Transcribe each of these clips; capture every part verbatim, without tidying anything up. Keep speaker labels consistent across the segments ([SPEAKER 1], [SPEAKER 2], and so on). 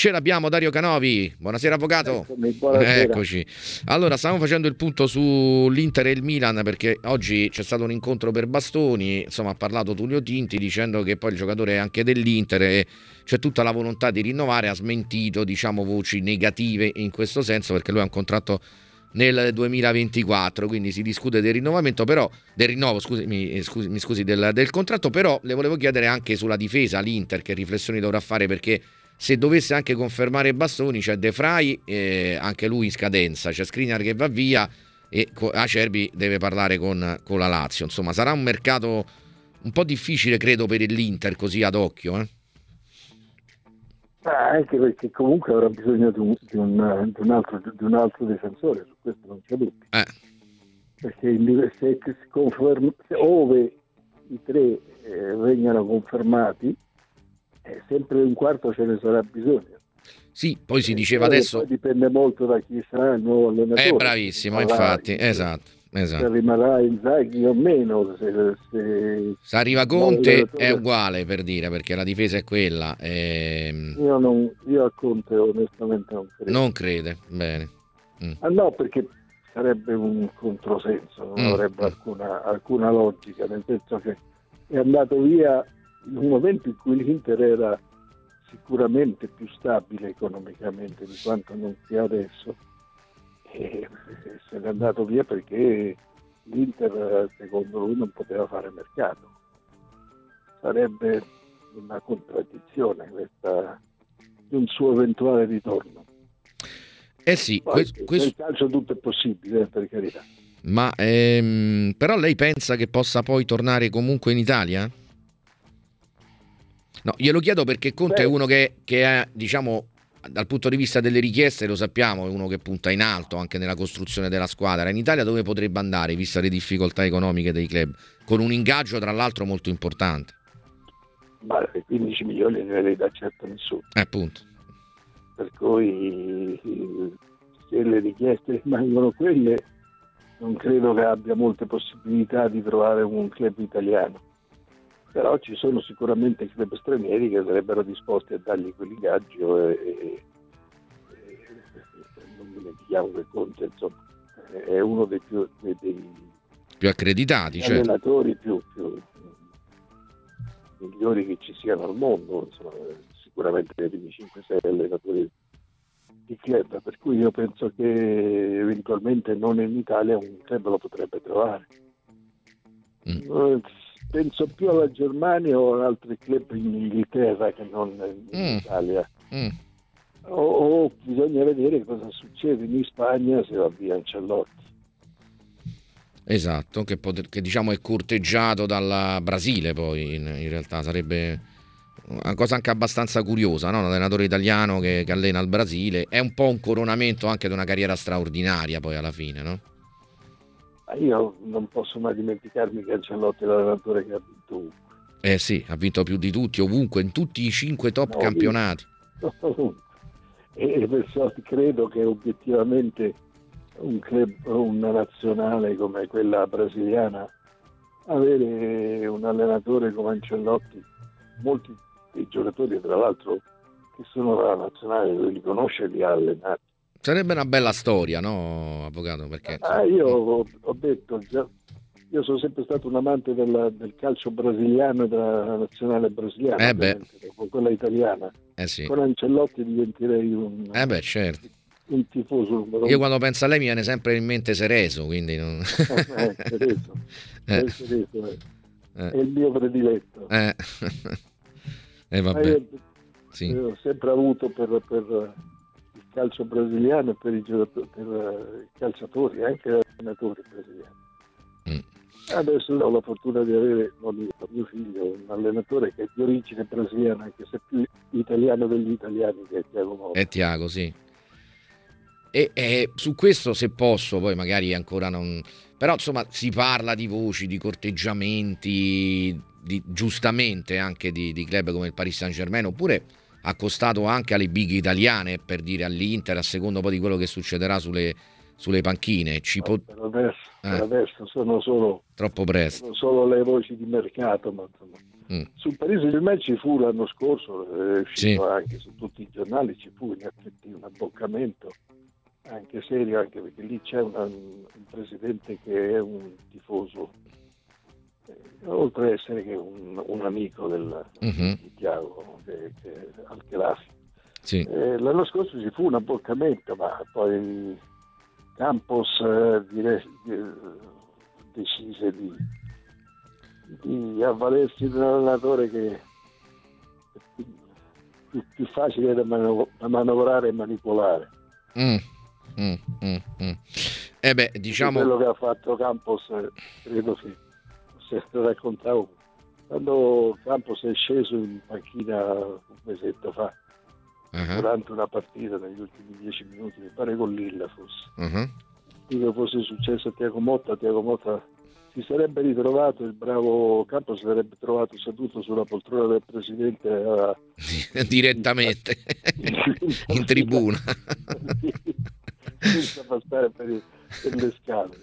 [SPEAKER 1] Ce l'abbiamo Dario Canovi, buonasera avvocato.
[SPEAKER 2] Eccomi, buonasera.
[SPEAKER 1] Eccoci. Allora, stavamo facendo il punto sull'Inter e il Milan perché oggi c'è stato un incontro per bastoni, insomma ha parlato Tullio Tinti dicendo che poi il giocatore è anche dell'Inter e c'è tutta la volontà di rinnovare, ha smentito diciamo voci negative in questo senso perché lui ha un contratto nel duemilaventiquattro, quindi si discute del rinnovamento, però del rinnovo, scusi, mi scusi, mi scusi del, del contratto, però le volevo chiedere anche sulla difesa, l'Inter che riflessioni dovrà fare, perché se dovesse anche confermare Bastoni c'è De Vrij, eh, anche lui in scadenza, c'è Skriniar che va via e Acerbi deve parlare con, con la Lazio, insomma sarà un mercato un po' difficile credo per l'Inter così ad occhio, eh?
[SPEAKER 2] Ah, anche perché comunque avrà bisogno di un, di un, di un, altro, di un altro difensore, su questo non c'è dubbio.
[SPEAKER 1] Eh.
[SPEAKER 2] Perché se, se si conferma, se ove i tre eh, vengano confermati, eh, sempre un quarto ce ne sarà bisogno.
[SPEAKER 1] Sì, poi si
[SPEAKER 2] eh,
[SPEAKER 1] diceva adesso.
[SPEAKER 2] Poi dipende molto da chi sarà il nuovo allenatore.
[SPEAKER 1] È bravissimo, infatti, esatto. Esatto.
[SPEAKER 2] Se rimarrà Inzaghi o meno, se, se,
[SPEAKER 1] se arriva Conte è uguale, per dire, perché la difesa è quella. Ehm...
[SPEAKER 2] Io, non, io a Conte onestamente non credo.
[SPEAKER 1] Non crede, bene.
[SPEAKER 2] Mm. Ah, no, perché sarebbe un controsenso, non mm. avrebbe alcuna, alcuna logica, nel senso che è andato via in un momento in cui l'Inter era sicuramente più stabile economicamente di quanto non sia adesso. E se n'è andato via perché l'Inter secondo lui non poteva fare mercato. Sarebbe una contraddizione questa di un suo eventuale ritorno.
[SPEAKER 1] Eh sì,
[SPEAKER 2] Poi,
[SPEAKER 1] questo, questo...
[SPEAKER 2] nel calcio tutto è possibile, eh, per carità.
[SPEAKER 1] Ma ehm, però lei pensa che possa poi tornare comunque in Italia? No, glielo chiedo perché Conte Beh. è uno che, che è, diciamo, dal punto di vista delle richieste lo sappiamo, è uno che punta in alto anche nella costruzione della squadra. In Italia dove potrebbe andare, vista le difficoltà economiche dei club, con un ingaggio tra l'altro molto importante?
[SPEAKER 2] Ma quindici milioni non ne dà certo nessuno.
[SPEAKER 1] Eh, appunto.
[SPEAKER 2] Per cui se le richieste rimangono quelle, non credo che abbia molte possibilità di trovare un club italiano. Però ci sono sicuramente club stranieri che sarebbero disposti a dargli quell'ingaggio e, e, e non dimentichiamo che Conte insomma è uno dei più dei, dei
[SPEAKER 1] più accreditati,
[SPEAKER 2] allenatori
[SPEAKER 1] certo.
[SPEAKER 2] più, più migliori che ci siano al mondo, insomma, sicuramente nei primi cinque sei allenatori di club, per cui io penso che eventualmente non in Italia un club lo potrebbe trovare. Mm. Penso più alla Germania o ad altri club in Inghilterra che non in mm. Italia. Mm. O, o bisogna vedere cosa succede in Spagna se va via Ancelotti.
[SPEAKER 1] Esatto, che, poter, che diciamo è corteggiato dal Brasile poi in, in realtà sarebbe una cosa anche abbastanza curiosa, no? Un allenatore italiano che, che allena il Brasile, è un po' un coronamento anche di una carriera straordinaria poi alla fine, no?
[SPEAKER 2] Io non posso mai dimenticarmi che Ancelotti è l'allenatore che ha vinto ovunque.
[SPEAKER 1] Eh sì, ha vinto più di tutti, ovunque, in tutti i cinque top no, campionati.
[SPEAKER 2] Ovunque. E perciò credo che obiettivamente un club, una nazionale come quella brasiliana, avere un allenatore come Ancelotti, molti dei giocatori tra l'altro che sono della nazionale li conosce e li ha allenati.
[SPEAKER 1] Sarebbe una bella storia, no, avvocato? Perché
[SPEAKER 2] ah, io ho, ho detto già, io sono sempre stato un amante della, del calcio brasiliano e della nazionale brasiliana,
[SPEAKER 1] eh beh.
[SPEAKER 2] con quella italiana.
[SPEAKER 1] Eh sì.
[SPEAKER 2] Con Ancelotti diventerei un,
[SPEAKER 1] eh beh, certo.
[SPEAKER 2] un tifoso numero
[SPEAKER 1] Io quando penso a lei mi viene sempre in mente Cerezo, quindi non...
[SPEAKER 2] eh, Cerezo. Eh. Cerezo è, eh. è il mio prediletto.
[SPEAKER 1] Eh, eh vabbè.
[SPEAKER 2] Io,
[SPEAKER 1] sì.
[SPEAKER 2] io ho sempre avuto per, per calcio brasiliano e per i giocatori, per i calciatori, anche gli allenatori brasiliani. Mm. Adesso ho la fortuna di avere non io, mio figlio, un allenatore che è di origine brasiliana, anche se più italiano degli italiani, che è Thiago Motta.
[SPEAKER 1] È Thiago, sì. E, e su questo, se posso, poi magari ancora non... Però insomma si parla di voci, di corteggiamenti, di, giustamente anche di, di club come il Paris Saint-Germain, oppure accostato anche alle big italiane, per dire all'Inter, a secondo poi di quello che succederà sulle, sulle panchine. Ci
[SPEAKER 2] no,
[SPEAKER 1] po-
[SPEAKER 2] per, adesso,
[SPEAKER 1] eh.
[SPEAKER 2] per adesso sono solo
[SPEAKER 1] troppo presto.
[SPEAKER 2] Sono solo le voci di mercato, ma insomma
[SPEAKER 1] mm.
[SPEAKER 2] Sul Paris Saint-Germain ci fu l'anno scorso, è uscito
[SPEAKER 1] Sì.
[SPEAKER 2] anche su tutti i giornali, ci fu in effetti un abboccamento anche serio, anche perché lì c'è una, un presidente che è un tifoso, eh, oltre ad essere che un, un amico del,
[SPEAKER 1] Mhm.
[SPEAKER 2] di Thiago, che, che Al-Khelafi.
[SPEAKER 1] Sì.
[SPEAKER 2] Eh, l'anno scorso ci fu un abboccamento, ma poi Campos eh, dire- eh, decise di, di avvalersi di un allenatore che è più, più facile da, mano- da manovrare e manipolare.
[SPEAKER 1] Mm, mm, mm, mm. Eh beh, diciamo...
[SPEAKER 2] Quello che ha fatto Campos, eh, credo che se raccontavo, quando Campos è sceso in panchina un mesetto fa,
[SPEAKER 1] Uh-huh,
[SPEAKER 2] durante una partita negli ultimi dieci minuti, mi pare con Lilla fosse,
[SPEAKER 1] uh-huh.
[SPEAKER 2] che fosse successo a Thiago Motta, Thiago Motta si sarebbe ritrovato, il bravo Campos si sarebbe trovato seduto sulla poltrona del presidente a,
[SPEAKER 1] Direttamente in tribuna.
[SPEAKER 2] senza passare per, i, per le scale.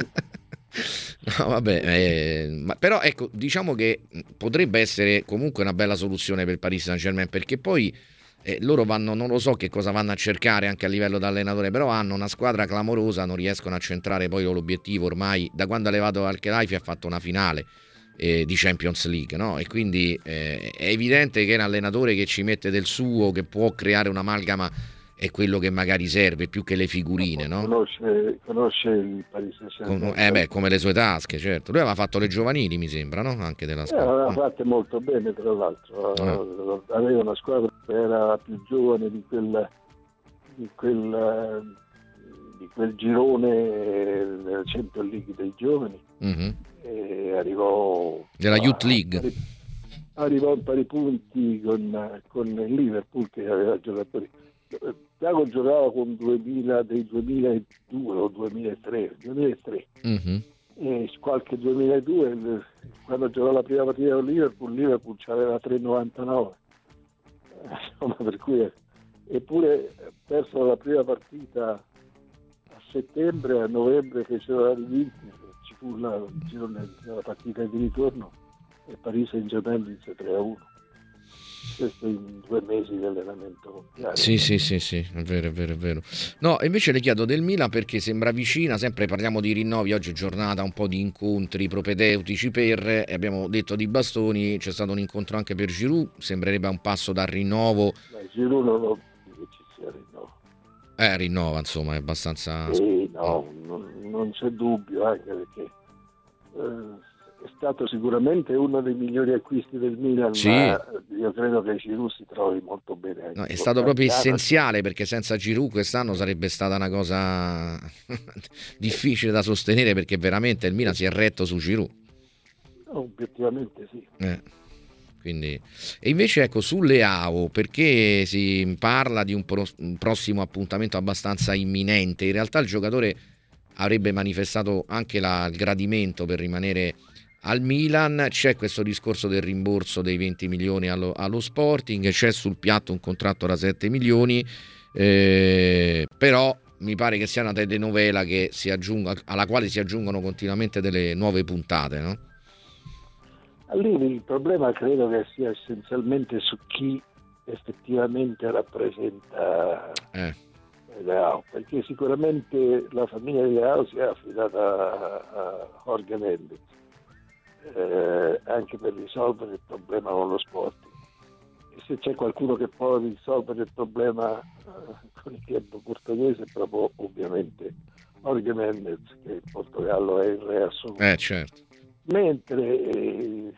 [SPEAKER 1] No, vabbè, eh, ma però ecco, diciamo che potrebbe essere comunque una bella soluzione per il Paris Saint-Germain, perché poi eh, loro vanno, non lo so che cosa vanno a cercare anche a livello d'allenatore, però hanno una squadra clamorosa, non riescono a centrare poi l'obiettivo ormai, da quando ha levato Al-Khelaifi ha fatto una finale eh, di Champions League, no? E quindi eh, è evidente che è un allenatore che ci mette del suo, che può creare un'amalgama, è quello che magari serve più che le figurine, no?
[SPEAKER 2] Conosce, conosce il Paris Saint-Germain.
[SPEAKER 1] Con, eh beh, come le sue tasche, certo. Lui aveva fatto le giovanili, mi sembra, no? Anche della
[SPEAKER 2] Eh,
[SPEAKER 1] squadra.
[SPEAKER 2] aveva fatte molto bene, tra l'altro.
[SPEAKER 1] Ah.
[SPEAKER 2] Aveva una squadra che era più giovane di quel, di quel, di quel girone della Champions League dei giovani.
[SPEAKER 1] Mm-hmm.
[SPEAKER 2] E arrivò
[SPEAKER 1] Della
[SPEAKER 2] a,
[SPEAKER 1] Youth League.
[SPEAKER 2] Pari, arrivò a pari punti con, con il Liverpool, che aveva giocatori. Thiago giocava con duemila, dei duemiladue o duemilatré, duemilatré.
[SPEAKER 1] Mm-hmm.
[SPEAKER 2] E qualche duemiladue, quando giocò la prima partita con Liverpool, Liverpool c'aveva tre virgola novantanove, insomma, per cui eppure perso la prima partita a settembre, a novembre fecero la rivinta, ci fu la, la partita di ritorno e Paris Saint-Germain vinse tre a uno. Questo in due mesi di allenamento mondiale.
[SPEAKER 1] Sì, sì, sì, sì, è vero, è vero, è vero. No, invece le chiedo del Milan perché sembra vicina, sempre parliamo di rinnovi, oggi è giornata un po' di incontri propedeutici per, e abbiamo detto di bastoni, c'è stato un incontro anche per Giroud, sembrerebbe un passo dal rinnovo.
[SPEAKER 2] Beh, Giroud non lo che ci sia rinnovo.
[SPEAKER 1] Eh, rinnova, insomma, è abbastanza...
[SPEAKER 2] Sì, no, non, non c'è dubbio, anche perché eh, è stato sicuramente uno dei migliori acquisti del Milan,
[SPEAKER 1] Sì.
[SPEAKER 2] Ma io credo che Giroud si trovi molto bene anche
[SPEAKER 1] No, è
[SPEAKER 2] con
[SPEAKER 1] stato proprio
[SPEAKER 2] Marciano.
[SPEAKER 1] essenziale, perché senza Giroud quest'anno sarebbe stata una cosa difficile da sostenere, perché veramente il Milan si è retto su Giroud.
[SPEAKER 2] No, obiettivamente sì.
[SPEAKER 1] Eh, quindi... E invece ecco, su Leao, perché si parla di un, pro... un prossimo appuntamento abbastanza imminente, in realtà il giocatore avrebbe manifestato anche la... il gradimento per rimanere al Milan, c'è questo discorso del rimborso dei venti milioni allo, allo Sporting, c'è sul piatto un contratto da sette milioni, eh, però mi pare che sia una telenovela che si aggiunga, alla quale si aggiungono continuamente delle nuove puntate, no?
[SPEAKER 2] Lì il problema credo che sia essenzialmente su chi effettivamente rappresenta
[SPEAKER 1] Eh.
[SPEAKER 2] Leao, perché sicuramente la famiglia di Leao si è affidata a, a Jorge Mendes, eh, anche per risolvere il problema con lo Sporting. E se c'è qualcuno che può risolvere il problema eh, con il club portoghese è proprio ovviamente Jorge Mendes, che in Portogallo è il re assoluto.
[SPEAKER 1] Eh, certo.
[SPEAKER 2] Mentre eh,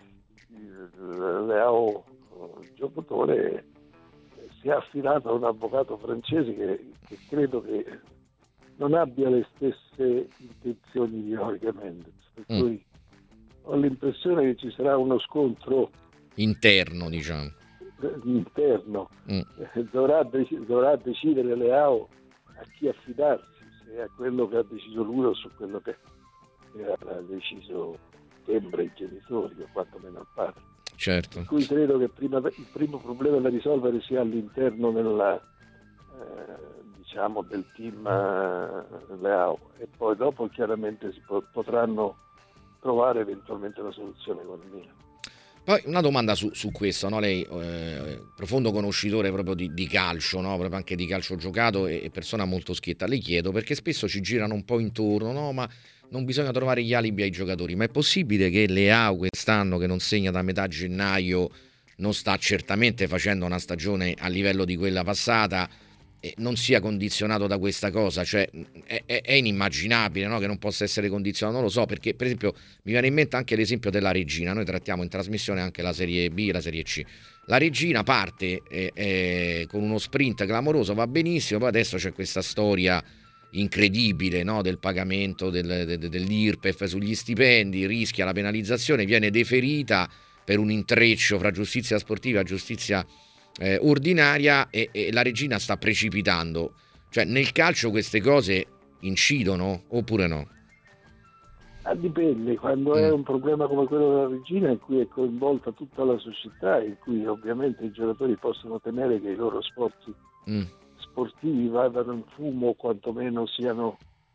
[SPEAKER 2] Leao, il giocatore, si è affidato a un avvocato francese che, che credo che non abbia le stesse intenzioni di Jorge Mendes, per
[SPEAKER 1] Mm.
[SPEAKER 2] cui ho l'impressione che ci sarà uno scontro
[SPEAKER 1] Interno, diciamo.
[SPEAKER 2] interno.
[SPEAKER 1] Mm.
[SPEAKER 2] Eh, dovrà, dec- dovrà decidere Leao a chi affidarsi, se a quello che ha deciso lui o su quello che, che ha deciso sembra i genitori o quantomeno il padre.
[SPEAKER 1] Certo.
[SPEAKER 2] Per cui credo che prima, il primo problema da risolvere sia all'interno della, eh, diciamo del team eh, Leao, e poi dopo chiaramente si po- potranno trovare eventualmente una soluzione con il Milan.
[SPEAKER 1] Poi una domanda su, su questo, no? Lei eh, profondo conoscitore proprio di, di calcio, no? Proprio anche di calcio giocato e, e persona molto schietta, le chiedo perché spesso ci girano un po' intorno, no? Ma non bisogna trovare gli alibi ai giocatori, ma è possibile che Leao quest'anno, che non segna da metà gennaio, non sta certamente facendo una stagione a livello di quella passata, e non sia condizionato da questa cosa? Cioè è, è, è inimmaginabile, no? Che non possa essere condizionato, non lo so, perché per esempio mi viene in mente anche l'esempio della Regina. Noi trattiamo in trasmissione anche la Serie B e la Serie C. La Regina parte eh, eh, con uno sprint clamoroso, va benissimo, poi adesso c'è questa storia incredibile, no? Del pagamento del, de, dell'I R P E F sugli stipendi, rischia la penalizzazione, viene deferita per un intreccio fra giustizia sportiva e giustizia eh, ordinaria, e, e la Regina sta precipitando. Cioè nel calcio queste cose incidono oppure no?
[SPEAKER 2] Ah, dipende, quando
[SPEAKER 1] Mm.
[SPEAKER 2] è un problema come quello della Regina in cui è coinvolta tutta la società, in cui ovviamente i giocatori possono temere che i loro sforzi
[SPEAKER 1] Mm.
[SPEAKER 2] sportivi vadano in fumo o quantomeno siano,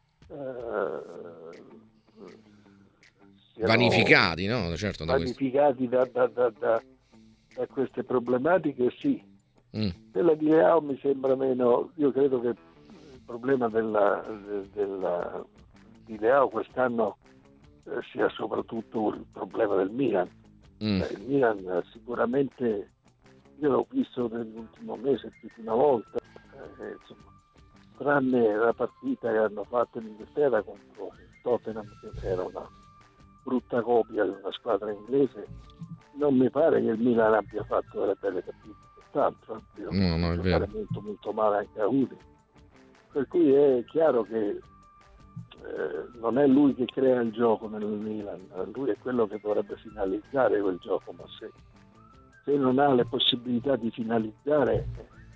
[SPEAKER 2] eh, siano
[SPEAKER 1] Vanificati, no? Certo, da questo.
[SPEAKER 2] vanificati da, da, da, da, da queste problematiche, sì.
[SPEAKER 1] Mm.
[SPEAKER 2] Quella di Leao mi sembra meno. Io credo che il problema della, della, di Leao quest'anno eh, sia soprattutto il problema del Milan.
[SPEAKER 1] Mm.
[SPEAKER 2] Eh, il Milan eh, sicuramente, io l'ho visto nell'ultimo mese più di una volta, eh, insomma, tranne la partita che hanno fatto in Inghilterra contro il Tottenham, che era una brutta copia di una squadra inglese, non mi pare che il Milan abbia fatto delle belle partite, tutt'altro, anzi,
[SPEAKER 1] No, no, è vero.
[SPEAKER 2] molto molto male anche a Udine. Per cui è chiaro che eh, non è lui che crea il gioco nel Milan, lui è quello che dovrebbe finalizzare quel gioco, ma se, se non ha le possibilità di finalizzare,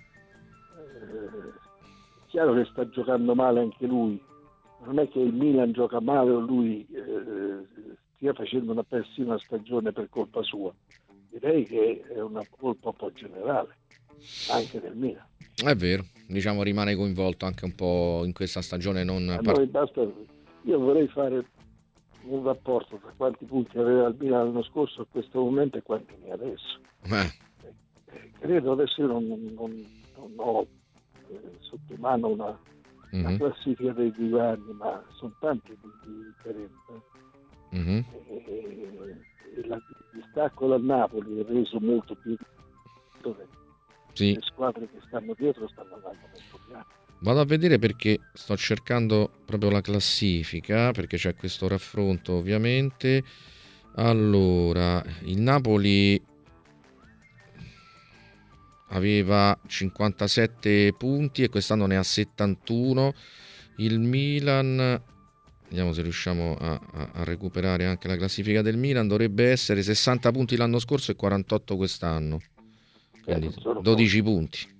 [SPEAKER 2] eh, è chiaro che sta giocando male anche lui. Non è che il Milan gioca male o lui eh, stia facendo una pessima stagione per colpa sua. Direi che è una colpa un po' generale, anche del Milan.
[SPEAKER 1] È vero, diciamo rimane coinvolto anche un po' in questa stagione non
[SPEAKER 2] A
[SPEAKER 1] par-
[SPEAKER 2] noi basta, io vorrei fare un rapporto tra quanti punti aveva il Milan l'anno scorso a questo momento e quanti ne ha adesso.
[SPEAKER 1] eh.
[SPEAKER 2] Eh, credo adesso io non, non, non ho eh, sotto mano una, una
[SPEAKER 1] Mhm.
[SPEAKER 2] classifica dei due anni, ma sono tanti punti di differenza.
[SPEAKER 1] Mhm.
[SPEAKER 2] E, e la, il distacco dal Napoli è reso molto più dove
[SPEAKER 1] Sì.
[SPEAKER 2] le squadre che stanno dietro stanno andando molto piano.
[SPEAKER 1] Vado a vedere perché sto cercando proprio la classifica, perché c'è questo raffronto ovviamente. Allora, il Napoli aveva cinquantasette punti e quest'anno ne ha settantuno. Il Milan, vediamo se riusciamo a, a- a recuperare anche la classifica del Milan, dovrebbe essere sessanta punti l'anno scorso e quarantotto quest'anno, quindi
[SPEAKER 2] non sono
[SPEAKER 1] dodici punti.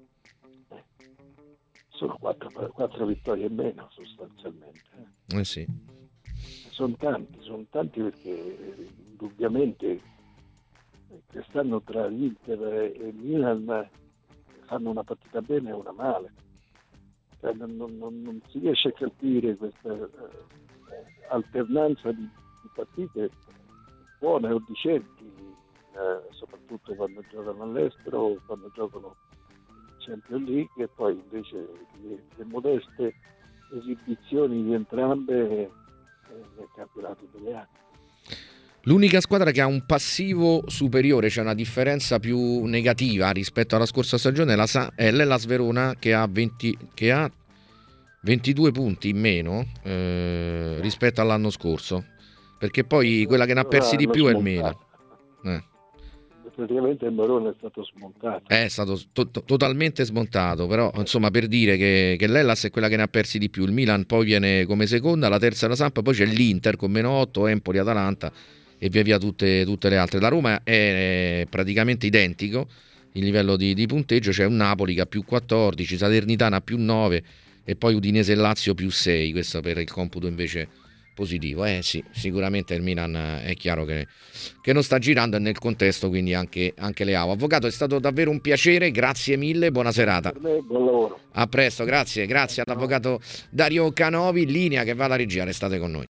[SPEAKER 2] Sono quattro, quattro vittorie in meno sostanzialmente.
[SPEAKER 1] Eh sì.
[SPEAKER 2] Sono tanti, sono tanti perché indubbiamente quest'anno tra l'Inter e il Milan fanno una partita bene e una male. Cioè, non, non- non si riesce a capire questa eh, alternanza di, di partite buone o decenti, eh, soprattutto quando giocano all'estero o quando giocano in Champions League, e poi invece le, le modeste esibizioni di entrambe eh, nel campionato italiano.
[SPEAKER 1] L'unica squadra che ha un passivo superiore, cioè una differenza più negativa rispetto alla scorsa stagione, è la Sa- è l'Hellas Verona, che ha, venti, che ha ventidue punti in meno eh, rispetto all'anno scorso, perché poi quella che ne ha persi di
[SPEAKER 2] L'hanno
[SPEAKER 1] più è il Milan.
[SPEAKER 2] smontata.
[SPEAKER 1] Eh.
[SPEAKER 2] Praticamente il Morone è stato smontato.
[SPEAKER 1] È stato to- to- totalmente smontato, però insomma, per dire che, che l'Hellas è quella che ne ha persi di più. Il Milan poi viene come seconda, la terza è la Samp, poi c'è l'Inter con meno otto, Empoli, Atalanta e via via tutte, tutte le altre. La Roma è praticamente identico il livello di, di punteggio, c'è un Napoli che ha più quattordici, Salernitana più nove e poi Udinese e Lazio più sei, questo per il computo invece positivo. Eh sì, sicuramente il Milan è chiaro che, che non sta girando, e nel contesto quindi anche, anche Leao. Avvocato, è stato davvero un piacere, grazie mille, buona serata.
[SPEAKER 2] Per me buon lavoro.
[SPEAKER 1] A presto, grazie, grazie all'avvocato Dario Canovi, in linea che va alla regia, restate con noi.